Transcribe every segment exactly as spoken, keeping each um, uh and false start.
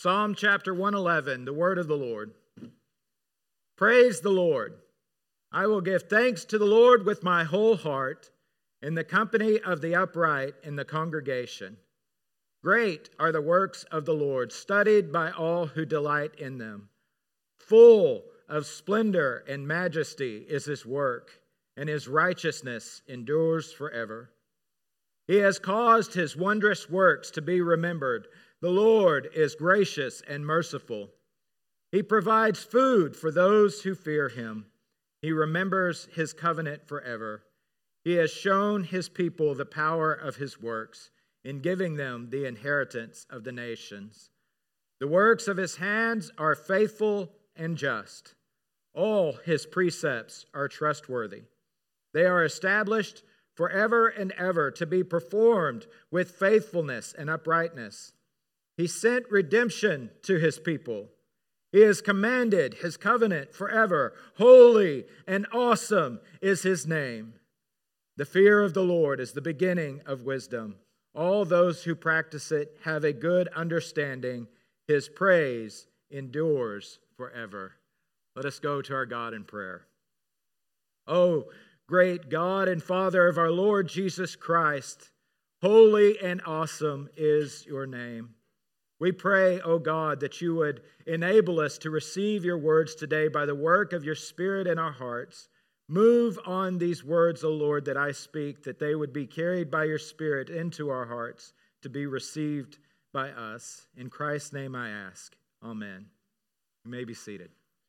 Psalm chapter one eleven, the word of the Lord. Praise the Lord. I will give thanks to the Lord with my whole heart, in the company of the upright in the congregation. Great are the works of the Lord, studied by all who delight in them. Full of splendor and majesty is his work, and his righteousness endures forever. He has caused his wondrous works to be remembered. The Lord is gracious and merciful. He provides food for those who fear him. He remembers his covenant forever. He has shown his people the power of his works, in giving them the inheritance of the nations. The works of his hands are faithful and just. All his precepts are trustworthy. They are established forever and ever to be performed with faithfulness and uprightness. He sent redemption to his people. He has commanded his covenant forever. Holy and awesome is his name. The fear of the Lord is the beginning of wisdom. All those who practice it have a good understanding. His praise endures forever. Let us go to our God in prayer. Oh, great God and Father of our Lord Jesus Christ, holy and awesome is your name. We pray, O God, that you would enable us to receive your words today by the work of your Spirit in our hearts. Move on these words, O Lord, that I speak, that they would be carried by your Spirit into our hearts to be received by us. In Christ's name I ask. Amen. You may be seated.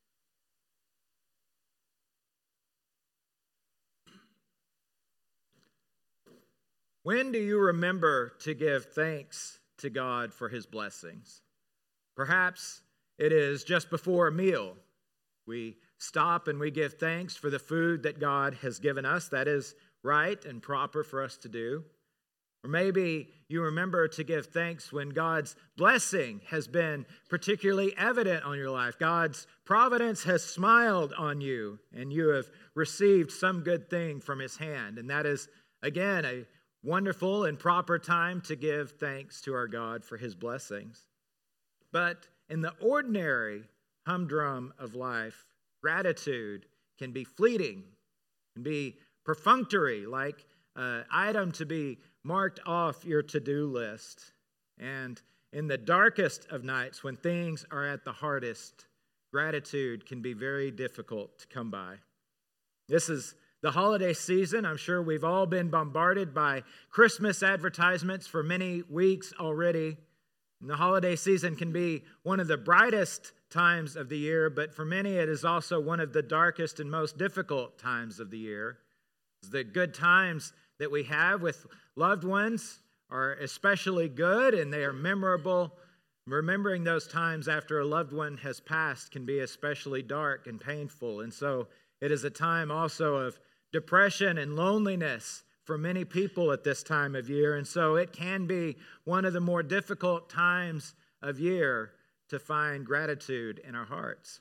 When do you remember to give thanks to God for his blessings? Perhaps it is just before a meal. We stop and we give thanks for the food that God has given us. That is right and proper for us to do. Or maybe you remember to give thanks when God's blessing has been particularly evident on your life. God's providence has smiled on you and you have received some good thing from his hand. And that is, again, a wonderful and proper time to give thanks to our God for his blessings. But in the ordinary humdrum of life, gratitude can be fleeting, can be perfunctory, like an item to be marked off your to-do list. And in the darkest of nights, when things are at the hardest, gratitude can be very difficult to come by. This is the holiday season. I'm sure we've all been bombarded by Christmas advertisements for many weeks already. And the holiday season can be one of the brightest times of the year, but for many it is also one of the darkest and most difficult times of the year. The good times that we have with loved ones are especially good and they are memorable. Remembering those times after a loved one has passed can be especially dark and painful. And so it is a time also of depression and loneliness for many people at this time of year. And so it can be one of the more difficult times of year to find gratitude in our hearts.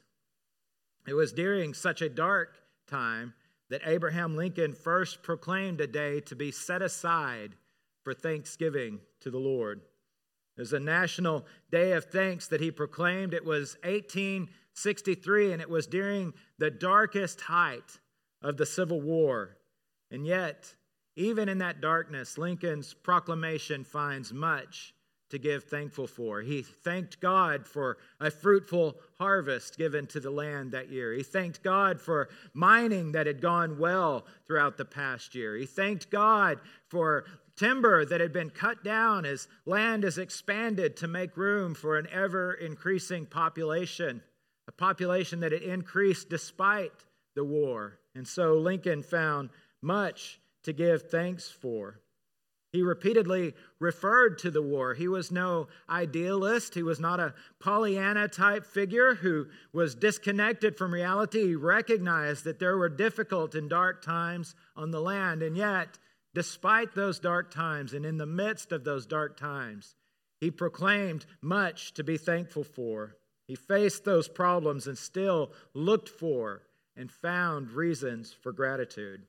It was during such a dark time that Abraham Lincoln first proclaimed a day to be set aside for thanksgiving to the Lord. There's a national day of thanks that he proclaimed. It was eighteen sixty-three, and it was during the darkest height of the Civil War. And yet, even in that darkness, Lincoln's proclamation finds much to give thankful for. He thanked God for a fruitful harvest given to the land that year. He thanked God for mining that had gone well throughout the past year. He thanked God for timber that had been cut down as land is expanded to make room for an ever-increasing population, a population that had increased despite the war. And so Lincoln found much to give thanks for. He repeatedly referred to the war. He was no idealist. He was not a Pollyanna-type figure who was disconnected from reality. He recognized that there were difficult and dark times on the land. And yet, despite those dark times and in the midst of those dark times, he proclaimed much to be thankful for. He faced those problems and still looked for and found reasons for gratitude.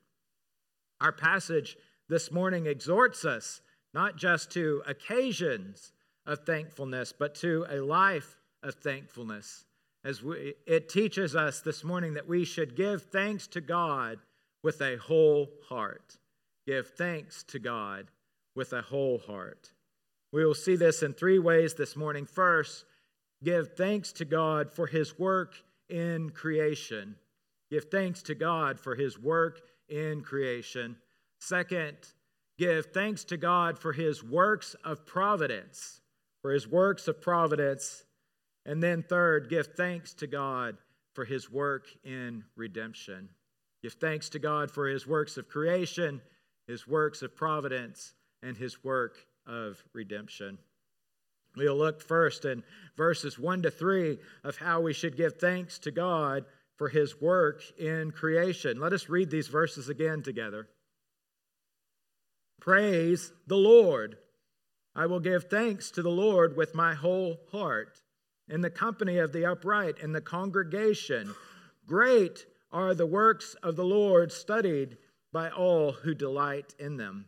Our passage this morning exhorts us not just to occasions of thankfulness, but to a life of thankfulness. As we, it teaches us this morning that we should give thanks to God with a whole heart. Give thanks to God with a whole heart. We will see this in three ways this morning. First, give thanks to God for his work in creation. Give thanks to God for his work in creation. Second, give thanks to God for his works of providence, for his works of providence. And then third, give thanks to God for his work in redemption. Give thanks to God for his works of creation, his works of providence, and his work of redemption. We'll look first in verses one to three of how we should give thanks to God for his work in creation. Let us read these verses again together. Praise the Lord. I will give thanks to the Lord with my whole heart. In the company of the upright, in the congregation, great are the works of the Lord, studied by all who delight in them.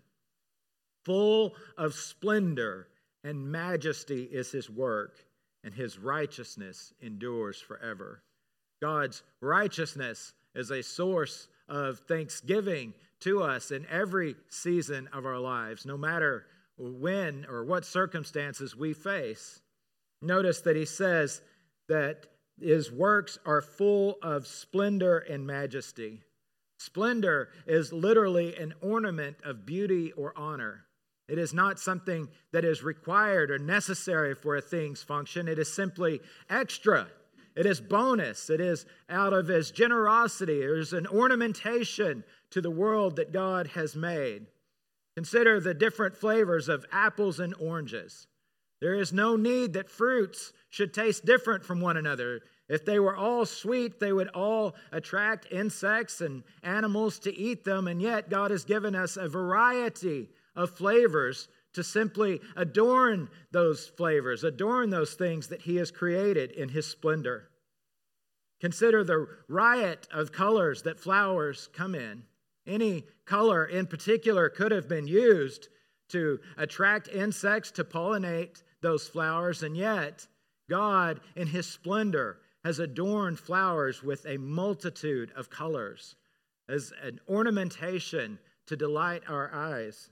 Full of splendor and majesty is his work, and his righteousness endures forever. God's righteousness is a source of thanksgiving to us in every season of our lives, no matter when or what circumstances we face. Notice that he says that his works are full of splendor and majesty. Splendor is literally an ornament of beauty or honor. It is not something that is required or necessary for a thing's function. It is simply extra. It is bonus. It is out of his generosity. It is an ornamentation to the world that God has made. Consider the different flavors of apples and oranges. There is no need that fruits should taste different from one another. If they were all sweet, they would all attract insects and animals to eat them, and yet God has given us a variety of flavors to simply adorn those flavors, adorn those things that he has created in his splendor. Consider the riot of colors that flowers come in. Any color in particular could have been used to attract insects to pollinate those flowers, and yet God, in his splendor, has adorned flowers with a multitude of colors as an ornamentation to delight our eyes.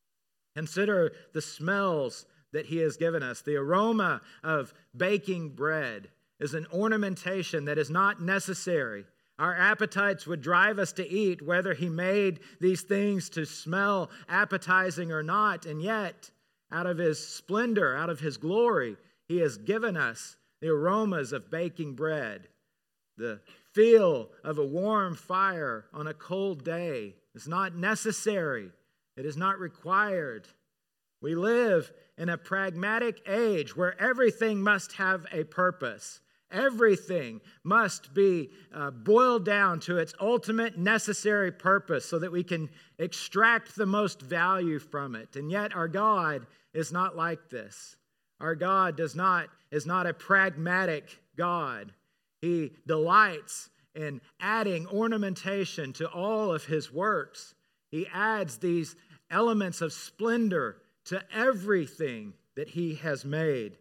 Consider the smells that he has given us. The aroma of baking bread is an ornamentation that is not necessary. Our appetites would drive us to eat whether he made these things to smell appetizing or not. And yet, out of his splendor, out of his glory, he has given us the aromas of baking bread. The feel of a warm fire on a cold day is not necessary. It is not required. We live in a pragmatic age where everything must have a purpose. Everything must be uh, boiled down to its ultimate necessary purpose so that we can extract the most value from it. And yet our God is not like this. Our God does not is not a pragmatic God. He delights in adding ornamentation to all of his works. He adds these elements of splendor to everything that he has made.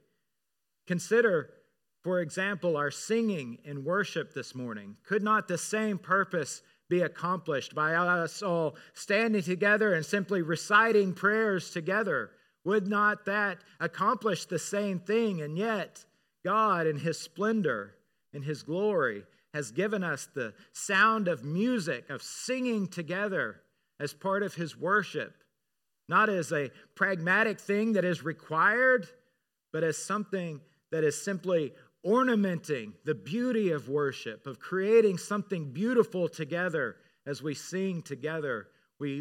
Consider, for example, our singing in worship this morning. Could not the same purpose be accomplished by us all standing together and simply reciting prayers together? Would not that accomplish the same thing? And yet, God in his splendor, in his glory, has given us the sound of music, of singing together as part of his worship. Not as a pragmatic thing that is required, but as something that is simply ornamenting the beauty of worship, of creating something beautiful together as we sing together. We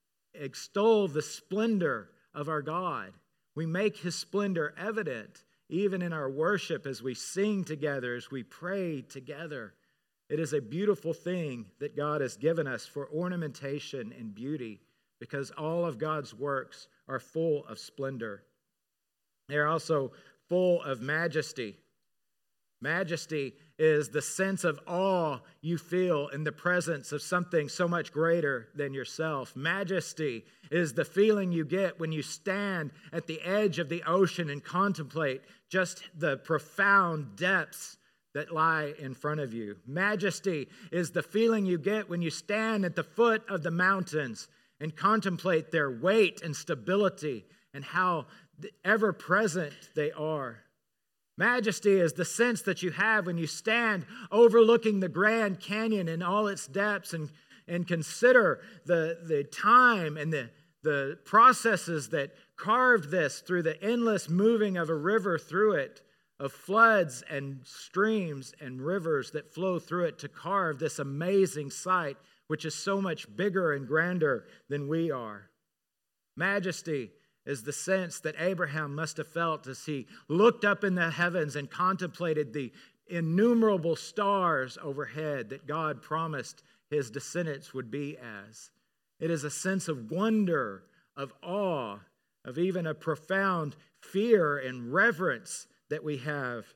extol the splendor of our God. We make his splendor evident even in our worship as we sing together, as we pray together. It is a beautiful thing that God has given us for ornamentation and beauty, because all of God's works are full of splendor. They are also full of majesty. Majesty is the sense of awe you feel in the presence of something so much greater than yourself. Majesty is the feeling you get when you stand at the edge of the ocean and contemplate just the profound depths that lie in front of you. Majesty is the feeling you get when you stand at the foot of the mountains and contemplate their weight and stability and how ever-present they are. Majesty is the sense that you have when you stand overlooking the Grand Canyon in all its depths and, and consider the, the time and the, the processes that carved this through the endless moving of a river through it, of floods and streams and rivers that flow through it to carve this amazing sight, which is so much bigger and grander than we are. Majesty is the sense that Abraham must have felt as he looked up in the heavens and contemplated the innumerable stars overhead that God promised his descendants would be as. It is a sense of wonder, of awe, of even a profound fear and reverence that we have.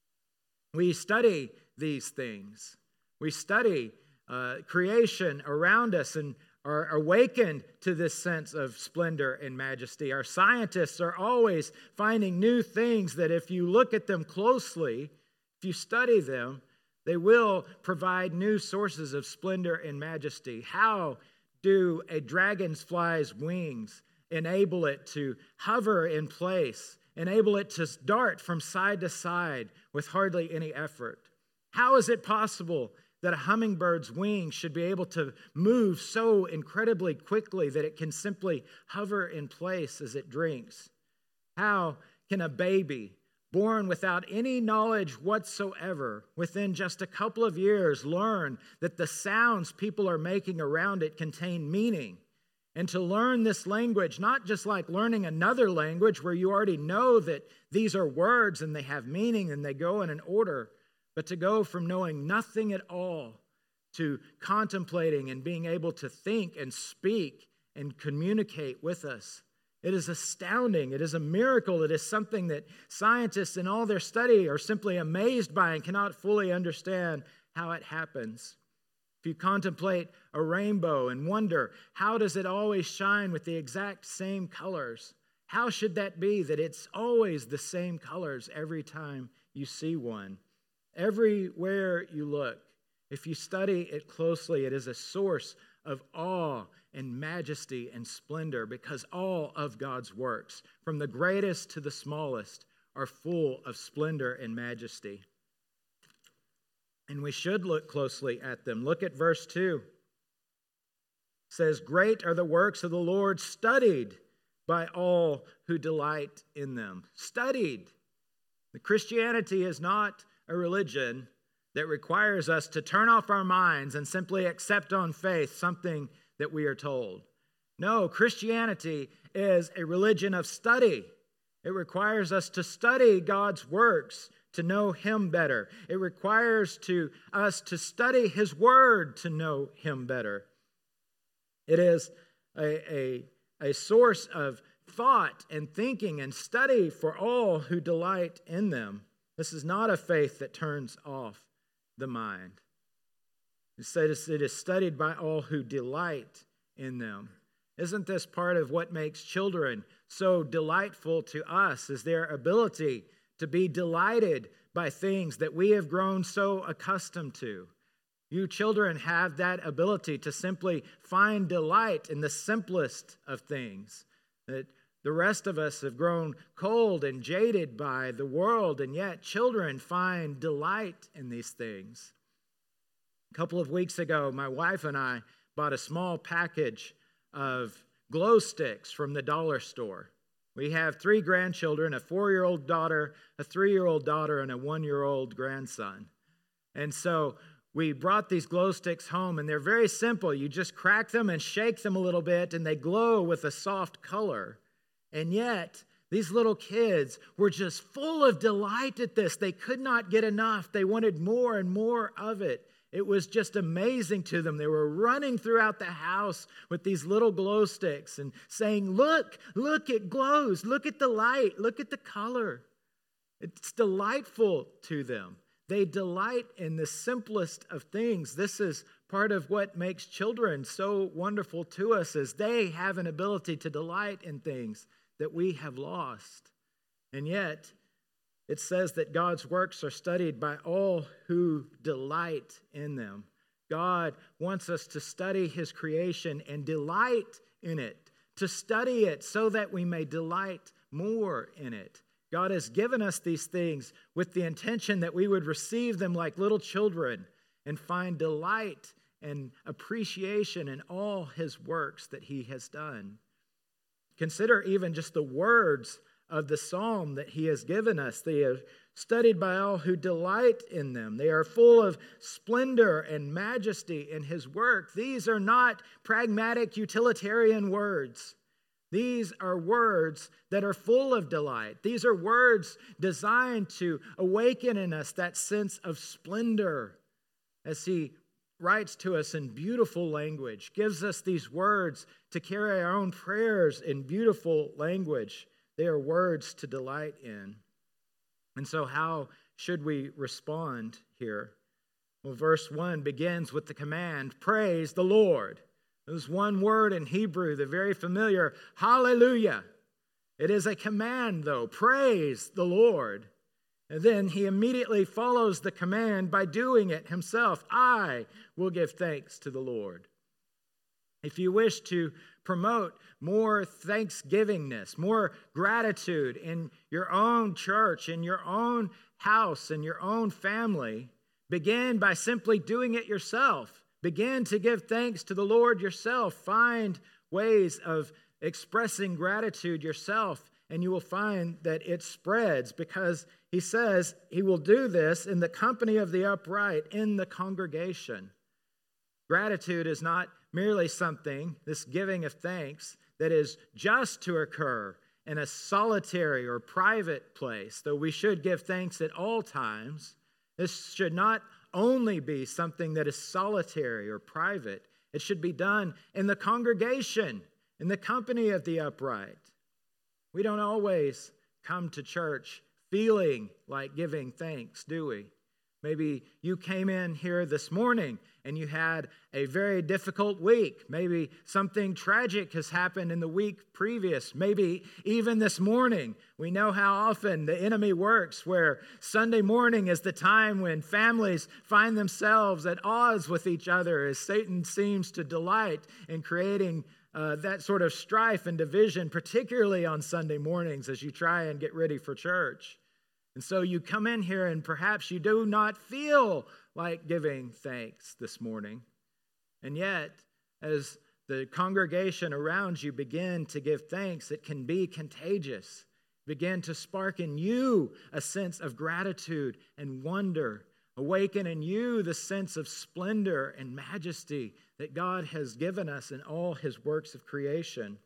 We study these things. We study uh, creation around us and are awakened to this sense of splendor and majesty. Our scientists are always finding new things that if you look at them closely, if you study them, they will provide new sources of splendor and majesty. How do a dragonfly's wings enable it to hover in place, enable it to dart from side to side with hardly any effort? How is it possible that a hummingbird's wings should be able to move so incredibly quickly that it can simply hover in place as it drinks? How can a baby born without any knowledge whatsoever, within just a couple of years, learn that the sounds people are making around it contain meaning? And to learn this language, not just like learning another language where you already know that these are words and they have meaning and they go in an order, but to go from knowing nothing at all to contemplating and being able to think and speak and communicate with us. It is astounding. It is a miracle. It is something that scientists in all their study are simply amazed by and cannot fully understand how it happens. If you contemplate a rainbow and wonder, how does it always shine with the exact same colors? How should that be that it's always the same colors every time you see one? Everywhere you look, if you study it closely, it is a source of awe and majesty and splendor, because all of God's works, from the greatest to the smallest, are full of splendor and majesty. And we should look closely at them. Look at verse two. It says, "Great are the works of the Lord, studied by all who delight in them." Studied. The Christianity is not a religion that requires us to turn off our minds and simply accept on faith something that we are told. No, Christianity is a religion of study. It requires us to study God's works to know Him better. It requires to us to study His Word to know Him better. It is a, a, a source of thought and thinking and study for all who delight in them. This is not a faith that turns off the mind. It says it is studied by all who delight in them. Isn't this part of what makes children so delightful to us, is their ability to be delighted by things that we have grown so accustomed to? You children have that ability to simply find delight in the simplest of things that the rest of us have grown cold and jaded by the world, and yet children find delight in these things. A couple of weeks ago, my wife and I bought a small package of glow sticks from the dollar store. We have three grandchildren, a four-year-old daughter, a three-year-old daughter, and a one-year-old grandson. And so we brought these glow sticks home, and they're very simple. You just crack them and shake them a little bit, and they glow with a soft color. And yet, these little kids were just full of delight at this. They could not get enough. They wanted more and more of it. It was just amazing to them. They were running throughout the house with these little glow sticks and saying, "Look, look, it glows. Look at the light. Look at the color." It's delightful to them. They delight in the simplest of things. This is part of what makes children so wonderful to us, is they have an ability to delight in things that we have lost. And yet, it says that God's works are studied by all who delight in them. God wants us to study His creation and delight in it, to study it so that we may delight more in it. God has given us these things with the intention that we would receive them like little children and find delight and appreciation in all His works that He has done. Consider even just the words of the psalm that He has given us. They are studied by all who delight in them. They are full of splendor and majesty in His work. These are not pragmatic utilitarian words. These are words that are full of delight. These are words designed to awaken in us that sense of splendor, as He writes to us in beautiful language, gives us these words to carry our own prayers in beautiful language. They are words to delight in. And so how should we respond here? Well, verse one begins with the command, praise the Lord. There's one word in Hebrew, the very familiar, hallelujah. It is a command, though, praise the Lord. And then he immediately follows the command by doing it himself. I will give thanks to the Lord. If you wish to promote more thanksgivingness, more gratitude in your own church, in your own house, in your own family, begin by simply doing it yourself. Begin to give thanks to the Lord yourself. Find ways of expressing gratitude yourself, and you will find that it spreads, because he says he will do this in the company of the upright, in the congregation. Gratitude is not merely something, this giving of thanks, that is just to occur in a solitary or private place, though we should give thanks at all times. This should not only be something that is solitary or private. It should be done in the congregation, in the company of the upright. We don't always come to church feeling like giving thanks, do we? Maybe you came in here this morning and you had a very difficult week. Maybe something tragic has happened in the week previous. Maybe even this morning. We know how often the enemy works, where Sunday morning is the time when families find themselves at odds with each other, as Satan seems to delight in creating uh, that sort of strife and division, particularly on Sunday mornings as you try and get ready for church. And so you come in here and perhaps you do not feel like giving thanks this morning. And yet, as the congregation around you begin to give thanks, it can be contagious. Begin to spark in you a sense of gratitude and wonder. Awaken in you the sense of splendor and majesty that God has given us in all His works of creation.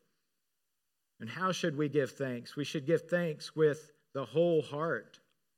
And how should we give thanks? We should give thanks with the whole heart.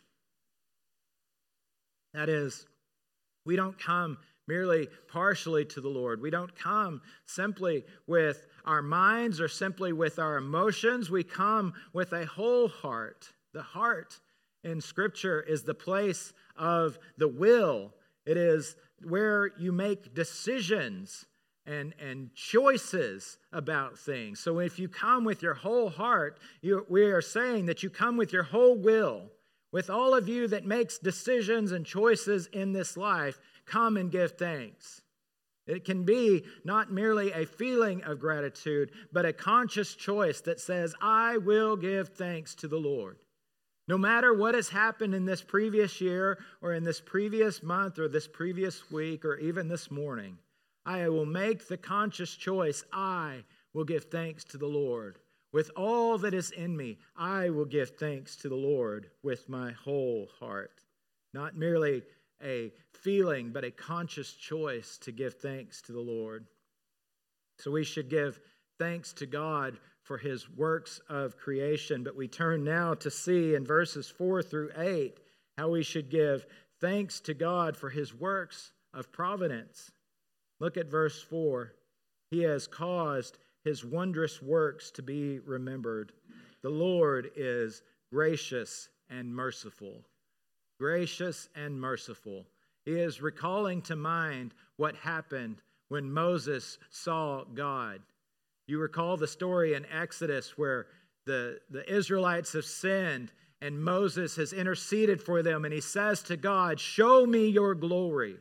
That is, we don't come merely partially to the Lord. We don't come simply with our minds or simply with our emotions. We come with a whole heart. The heart in Scripture is the place of the will. It is where you make decisions and, and choices about things. So if you come with your whole heart, you, we are saying that you come with your whole will. With all of you that makes decisions and choices in this life, come and give thanks. It can be not merely a feeling of gratitude, but a conscious choice that says, I will give thanks to the Lord. No matter what has happened in this previous year or in this previous month or this previous week or even this morning, I will make the conscious choice, I will give thanks to the Lord. With all that is in me, I will give thanks to the Lord with my whole heart. Not merely a feeling, but a conscious choice to give thanks to the Lord. So we should give thanks to God for His works of creation. But we turn now to see in verses four through eight how we should give thanks to God for His works of providence. Look at verse four. He has caused His wondrous works to be remembered. The Lord is gracious and merciful. gracious and merciful. He is recalling to mind what happened when Moses saw God. You recall the story in Exodus where the, the Israelites have sinned and Moses has interceded for them, and he says to God, "Show me your glory."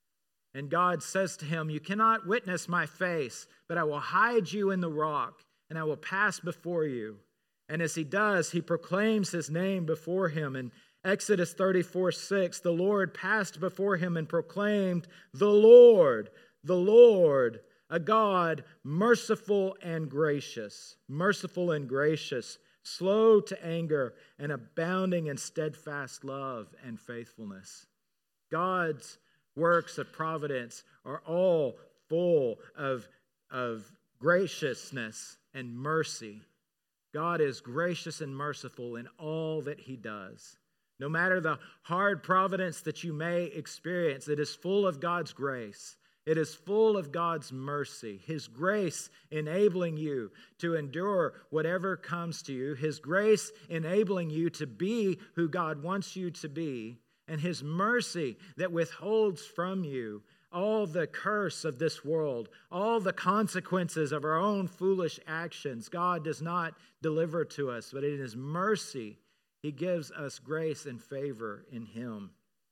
And God says to him, "You cannot witness my face, but I will hide you in the rock, and I will pass before you." And as he does, he proclaims his name before him. In Exodus thirty-four six, the Lord passed before him and proclaimed, "The Lord, the Lord, a God merciful and gracious, merciful and gracious, slow to anger and abounding in steadfast love and faithfulness." God's works of providence are all full of, of graciousness and mercy. God is gracious and merciful in all that he does. No matter the hard providence that you may experience, it is full of God's grace. It is full of God's mercy, his grace enabling you to endure whatever comes to you, his grace enabling you to be who God wants you to be, and his mercy that withholds from you all the curse of this world, all the consequences of our own foolish actions. God does not deliver to us, but in his mercy, he gives us grace and favor in him.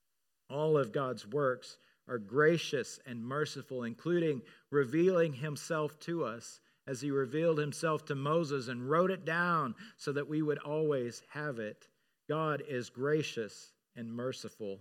All of God's works are gracious and merciful, including revealing himself to us as he revealed himself to Moses and wrote it down so that we would always have it. God is gracious and merciful.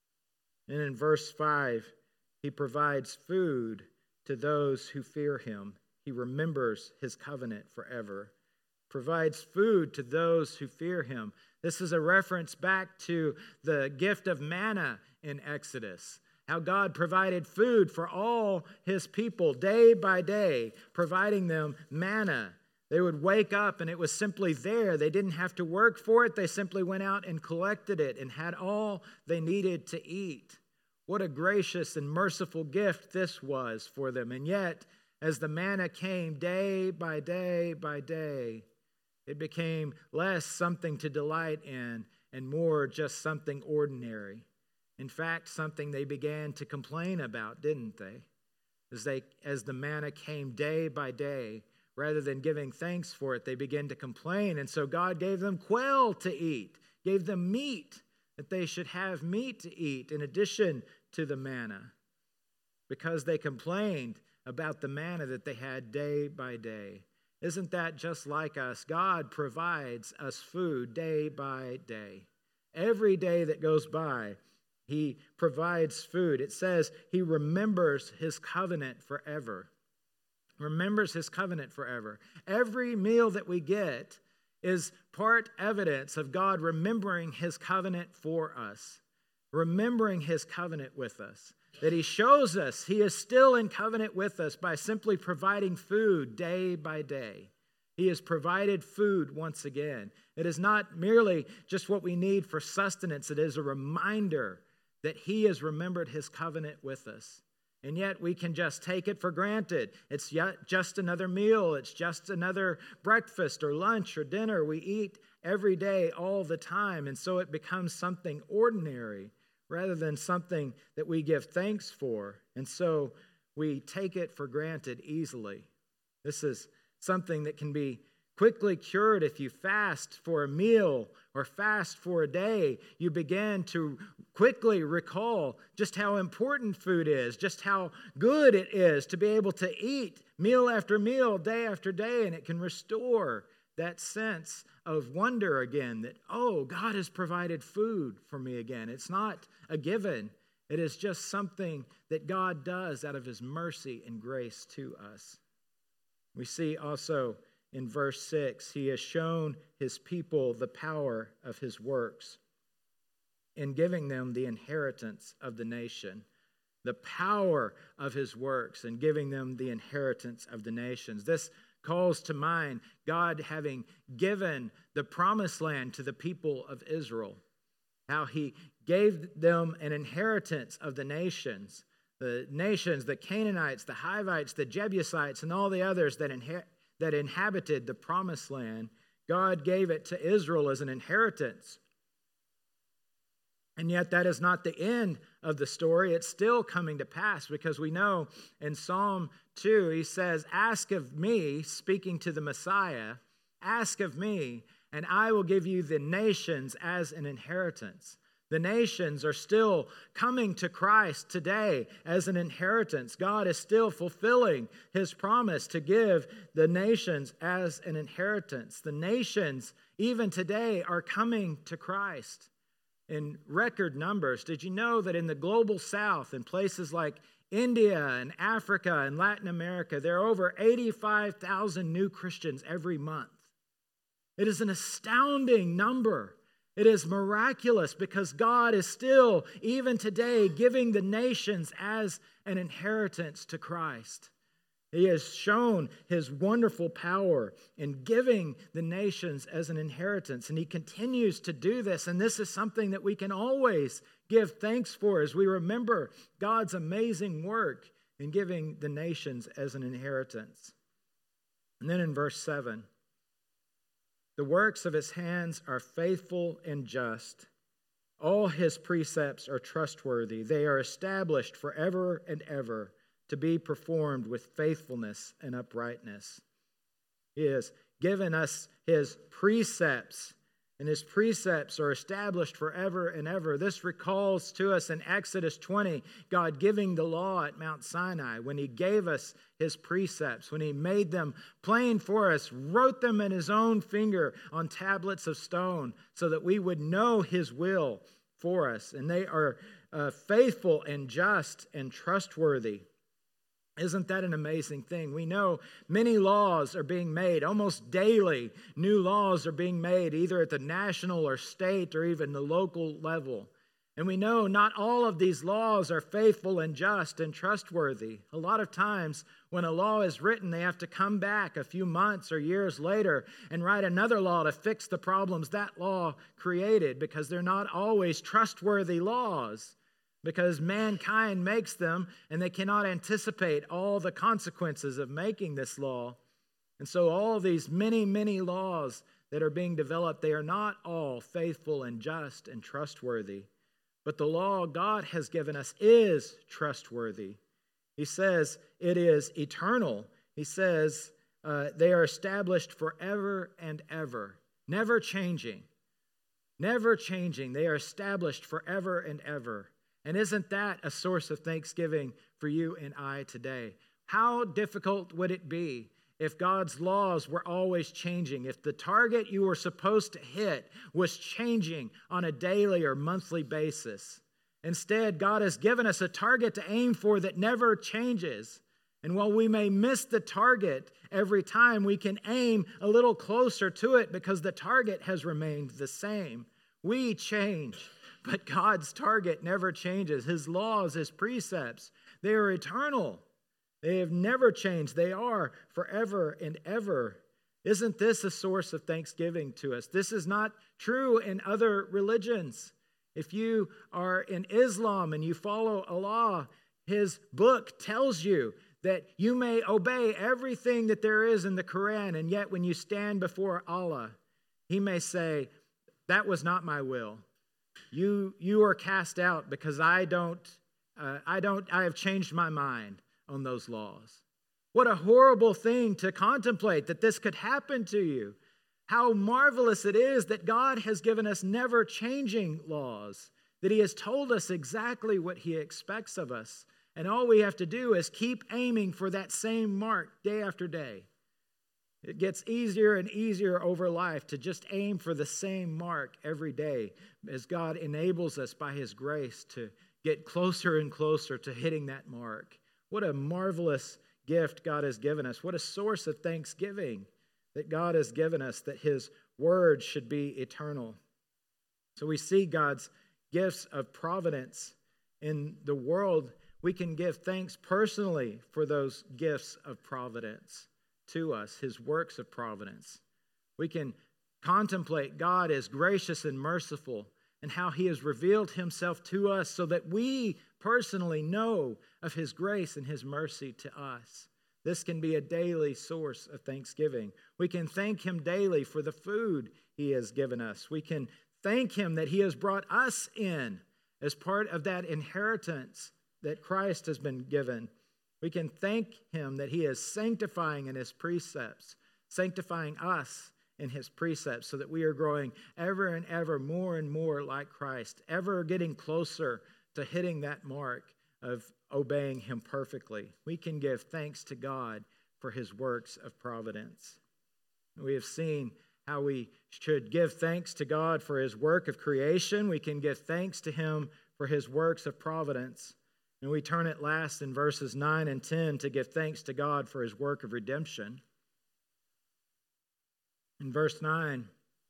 And in verse five, he provides food to those who fear him. He remembers his covenant forever. Provides food to those who fear him. This is a reference back to the gift of manna in Exodus. How God provided food for all his people day by day, providing them manna. They would wake up and it was simply there. They didn't have to work for it. They simply went out and collected it and had all they needed to eat. What a gracious and merciful gift this was for them. And yet, as the manna came day by day by day, it became less something to delight in and more just something ordinary. In fact, something they began to complain about, didn't they? As they, as the manna came day by day, rather than giving thanks for it, they began to complain. And so God gave them quail to eat, gave them meat, that they should have meat to eat in addition to the manna, because they complained about the manna that they had day by day. Isn't that just like us? God provides us food day by day. Every day that goes by, he provides food. It says he remembers his covenant forever. Remembers his covenant forever. Every meal that we get is part evidence of God remembering his covenant for us. Remembering his covenant with us. That he shows us he is still in covenant with us by simply providing food day by day. He has provided food once again. It is not merely just what we need for sustenance. It is a reminder that he has remembered his covenant with us. And yet we can just take it for granted. It's just another meal. It's just another breakfast or lunch or dinner we eat every day all the time. And so it becomes something ordinary rather than something that we give thanks for. And so we take it for granted easily. This is something that can be quickly cured if you fast for a meal or fast for a day. You begin to quickly recall just how important food is, just how good it is to be able to eat meal after meal, day after day, and it can restore that sense of wonder again that, oh, God has provided food for me again. It's not a given. It is just something that God does out of his mercy and grace to us. We see also in verse six, he has shown his people the power of his works in giving them the inheritance of the nation. The power of his works in giving them the inheritance of the nations. This calls to mind God having given the promised land to the people of Israel. How he gave them an inheritance of the nations. The nations, the Canaanites, the Hivites, the Jebusites, and all the others that inherit that inhabited the promised land, God gave it to Israel as an inheritance. And yet that is not the end of the story. It's still coming to pass, because we know in Psalm two, he says, ask of me, speaking to the Messiah, ask of me, and I will give you the nations as an inheritance. The nations are still coming to Christ today as an inheritance. God is still fulfilling his promise to give the nations as an inheritance. The nations, even today, are coming to Christ in record numbers. Did you know that in the global south, in places like India and Africa and Latin America, there are over eighty-five thousand new Christians every month? It is an astounding number. It is miraculous, because God is still, even today, giving the nations as an inheritance to Christ. He has shown his wonderful power in giving the nations as an inheritance, and he continues to do this. And this is something that we can always give thanks for as we remember God's amazing work in giving the nations as an inheritance. And then in verse seven, the works of his hands are faithful and just. All his precepts are trustworthy. They are established forever and ever, to be performed with faithfulness and uprightness. He has given us his precepts, and his precepts are established forever and ever. This recalls to us in Exodus twenty, God giving the law at Mount Sinai, when he gave us his precepts, when he made them plain for us, wrote them in his own finger on tablets of stone so that we would know his will for us. And they are uh, faithful and just and trustworthy. Isn't that an amazing thing? We know many laws are being made. Almost daily, new laws are being made, either at the national or state or even the local level. And we know not all of these laws are faithful and just and trustworthy. A lot of times when a law is written, they have to come back a few months or years later and write another law to fix the problems that law created, because they're not always trustworthy laws. Because mankind makes them, and they cannot anticipate all the consequences of making this law. And so all these many, many laws that are being developed, they are not all faithful and just and trustworthy. But the law God has given us is trustworthy. He says it is eternal. He says uh, they are established forever and ever, never changing. Never changing. They are established forever and ever. And isn't that a source of thanksgiving for you and I today? How difficult would it be if God's laws were always changing, if the target you were supposed to hit was changing on a daily or monthly basis? Instead, God has given us a target to aim for that never changes. And while we may miss the target every time, we can aim a little closer to it because the target has remained the same. We change. But God's target never changes. His laws, his precepts, they are eternal. They have never changed. They are forever and ever. Isn't this a source of thanksgiving to us? This is not true in other religions. If you are in Islam and you follow Allah, his book tells you that you may obey everything that there is in the Quran, and yet when you stand before Allah, he may say, that was not my will. You you are cast out because I don't uh, I don't I have changed my mind on those laws. What a horrible thing to contemplate, that this could happen to you. How marvelous it is that God has given us never changing laws, that he has told us exactly what he expects of us, and all we have to do is keep aiming for that same mark day after day. It gets easier and easier over life to just aim for the same mark every day as God enables us by his grace to get closer and closer to hitting that mark. What a marvelous gift God has given us. What a source of thanksgiving that God has given us, that his word should be eternal. So we see God's gifts of providence in the world. We can give thanks personally for those gifts of providence to us, his works of providence. We can contemplate God as gracious and merciful and how he has revealed himself to us so that we personally know of his grace and his mercy to us. This can be a daily source of thanksgiving. We can thank him daily for the food he has given us. We can thank him that he has brought us in as part of that inheritance that Christ has been given. We can thank him that he is sanctifying in his precepts, sanctifying us in his precepts so that we are growing ever and ever more and more like Christ, ever getting closer to hitting that mark of obeying him perfectly. We can give thanks to God for his works of providence. We have seen how we should give thanks to God for his work of creation. We can give thanks to him for his works of providence. And we turn at last in verses nine and ten to give thanks to God for his work of redemption. In verse nine,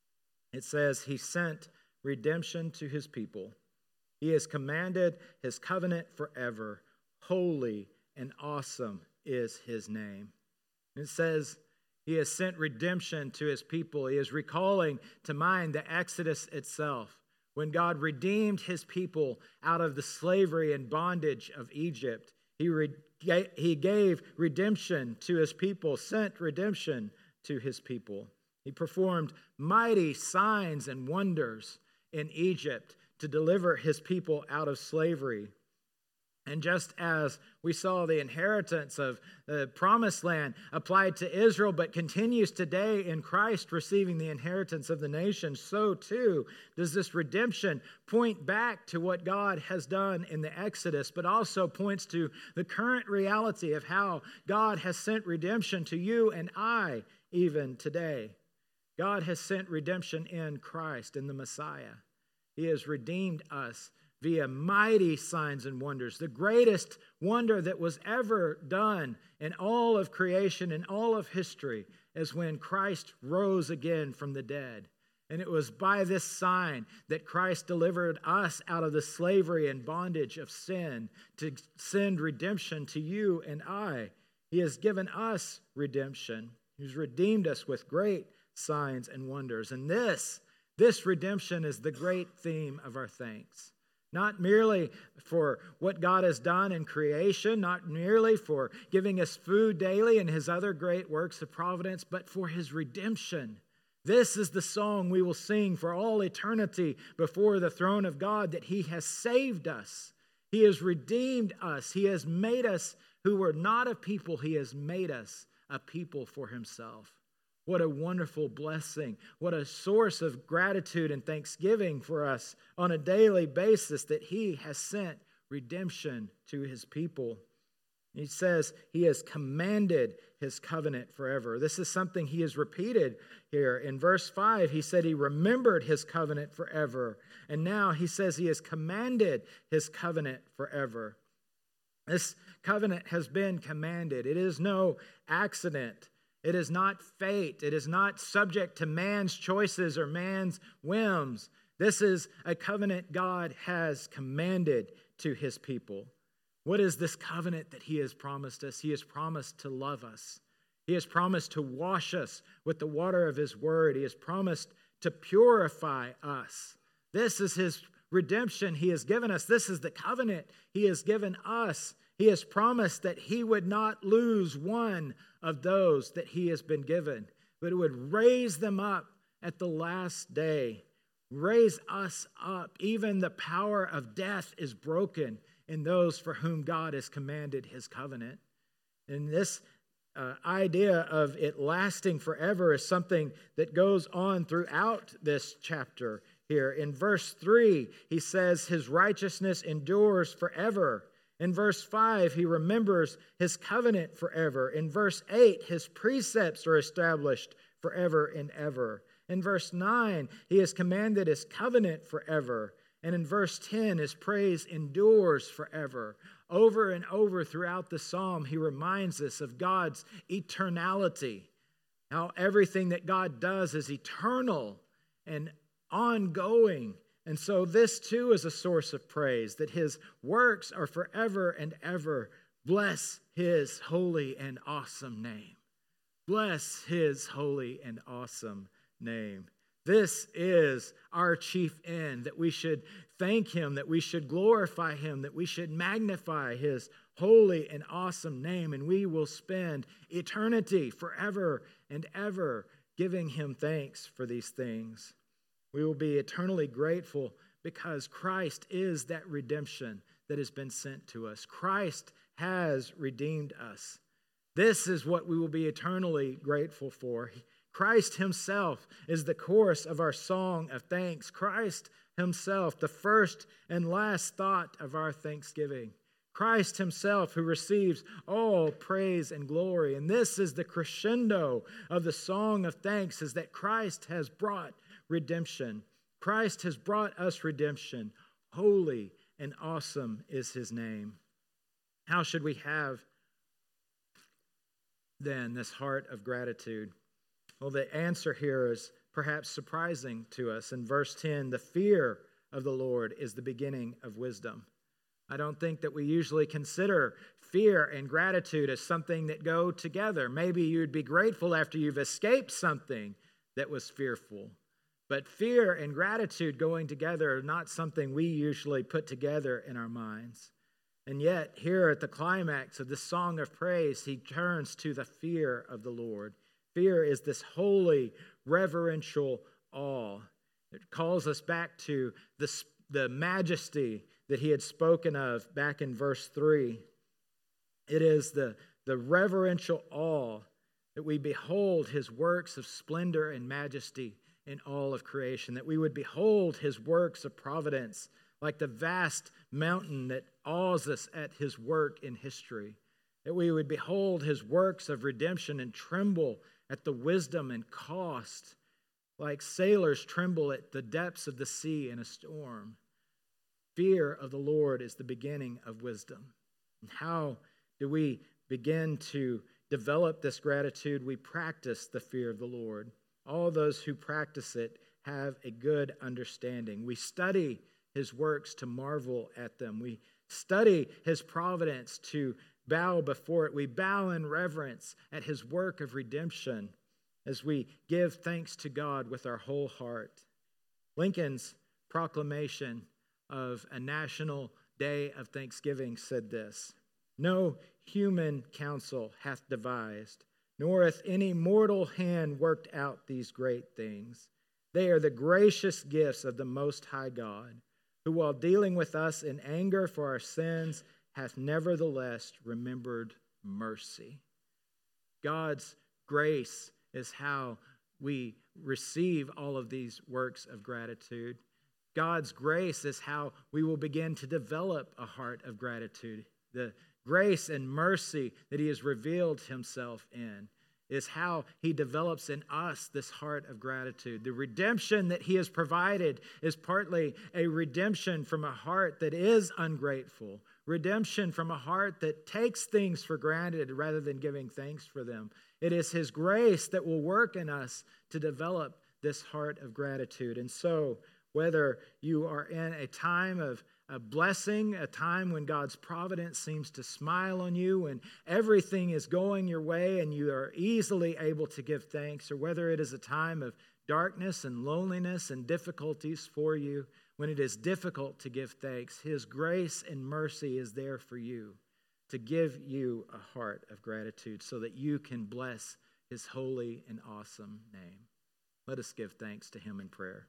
it says, he sent redemption to his people. He has commanded his covenant forever. Holy and awesome is his name. And it says, he has sent redemption to his people. He is recalling to mind the Exodus itself, when God redeemed his people out of the slavery and bondage of Egypt. He, re- he gave redemption to his people, sent redemption to his people. He performed mighty signs and wonders in Egypt to deliver his people out of slavery. And just as we saw the inheritance of the promised land applied to Israel, but continues today in Christ receiving the inheritance of the nations, so too does this redemption point back to what God has done in the Exodus, but also points to the current reality of how God has sent redemption to you and I even today. God has sent redemption in Christ, in the Messiah. He has redeemed us via mighty signs and wonders. The greatest wonder that was ever done in all of creation, in all of history, is when Christ rose again from the dead. And it was by this sign that Christ delivered us out of the slavery and bondage of sin to send redemption to you and I. He has given us redemption. He's redeemed us with great signs and wonders. And this, this redemption is the great theme of our thanks. Not merely for what God has done in creation, not merely for giving us food daily and his other great works of providence, but for his redemption. This is the song we will sing for all eternity before the throne of God, that he has saved us. He has redeemed us. He has made us who were not a people. He has made us a people for himself. What a wonderful blessing. What a source of gratitude and thanksgiving for us on a daily basis that he has sent redemption to his people. He says he has commanded his covenant forever. This is something he has repeated here. In verse five, he said he remembered his covenant forever. And now he says he has commanded his covenant forever. This covenant has been commanded. It is no accident. It is not fate. It is not subject to man's choices or man's whims. This is a covenant God has commanded to his people. What is this covenant that he has promised us? He has promised to love us. He has promised to wash us with the water of his word. He has promised to purify us. This is his redemption he has given us. This is the covenant he has given us. He has promised that he would not lose one of those that he has been given, but it would raise them up at the last day. Raise us up. Even the power of death is broken in those for whom God has commanded his covenant. And this uh, idea of it lasting forever is something that goes on throughout this chapter here. In verse three, he says his righteousness endures forever. In verse five, he remembers his covenant forever. In verse eight, his precepts are established forever and ever. In verse nine, he has commanded his covenant forever. And in verse ten, his praise endures forever. Over and over throughout the psalm, he reminds us of God's eternality, how everything that God does is eternal and ongoing. And so this too is a source of praise, that his works are forever and ever. Bless his holy and awesome name. Bless his holy and awesome name. This is our chief end, that we should thank him, that we should glorify him, that we should magnify his holy and awesome name, and we will spend eternity forever and ever giving him thanks for these things. We will be eternally grateful because Christ is that redemption that has been sent to us. Christ has redeemed us. This is what we will be eternally grateful for. Christ himself is the chorus of our song of thanks. Christ himself, the first and last thought of our thanksgiving. Christ himself who receives all praise and glory. And this is the crescendo of the song of thanks, is that Christ has brought redemption. Christ has brought us redemption. Holy and awesome is his name. How should we have then this heart of gratitude? Well, the answer here is perhaps surprising to us. In verse ten, the fear of the Lord is the beginning of wisdom. I don't think that we usually consider fear and gratitude as something that go together. Maybe you'd be grateful after you've escaped something that was fearful. But fear and gratitude going together are not something we usually put together in our minds. And yet, here at the climax of this song of praise, he turns to the fear of the Lord. Fear is this holy, reverential awe. It calls us back to the, the majesty that he had spoken of back in verse three. It is the, the reverential awe that we behold his works of splendor and majesty in all of creation, that we would behold his works of providence like the vast mountain that awes us at his work in history, that we would behold his works of redemption and tremble at the wisdom and cost, like sailors tremble at the depths of the sea in a storm. Fear of the Lord is the beginning of wisdom. And how do we begin to develop this gratitude? We practice the fear of the Lord. All those who practice it have a good understanding. We study his works to marvel at them. We study his providence to bow before it. We bow in reverence at his work of redemption as we give thanks to God with our whole heart. Lincoln's proclamation of a national day of thanksgiving said this: "No human counsel hath devised, nor hath any mortal hand worked out these great things. They are the gracious gifts of the Most High God, who while dealing with us in anger for our sins, hath nevertheless remembered mercy." God's grace is how we receive all of these works of gratitude. God's grace is how we will begin to develop a heart of gratitude. The grace and mercy that he has revealed himself in is how he develops in us this heart of gratitude. The redemption that he has provided is partly a redemption from a heart that is ungrateful, redemption from a heart that takes things for granted rather than giving thanks for them. It is his grace that will work in us to develop this heart of gratitude. And so, whether you are in a time of a blessing, a time when God's providence seems to smile on you and everything is going your way and you are easily able to give thanks, or whether it is a time of darkness and loneliness and difficulties for you, when it is difficult to give thanks, his grace and mercy is there for you to give you a heart of gratitude so that you can bless his holy and awesome name. Let us give thanks to him in prayer.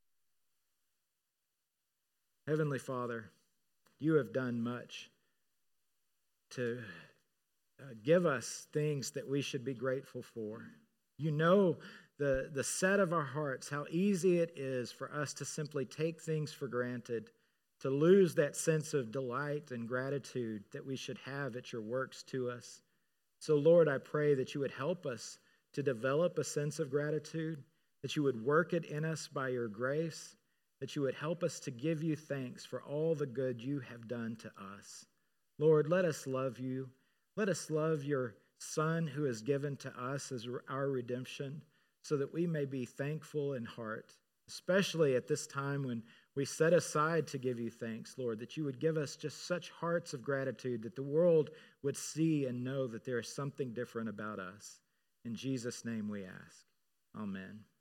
Heavenly Father, you have done much to uh, give us things that we should be grateful for. You know the, the set of our hearts, how easy it is for us to simply take things for granted, to lose that sense of delight and gratitude that we should have at your works to us. So, Lord, I pray that you would help us to develop a sense of gratitude, that you would work it in us by your grace, that you would help us to give you thanks for all the good you have done to us. Lord, let us love you. Let us love your Son who is given to us as our redemption, so that we may be thankful in heart, especially at this time when we set aside to give you thanks, Lord, that you would give us just such hearts of gratitude that the world would see and know that there is something different about us. In Jesus' name we ask. Amen.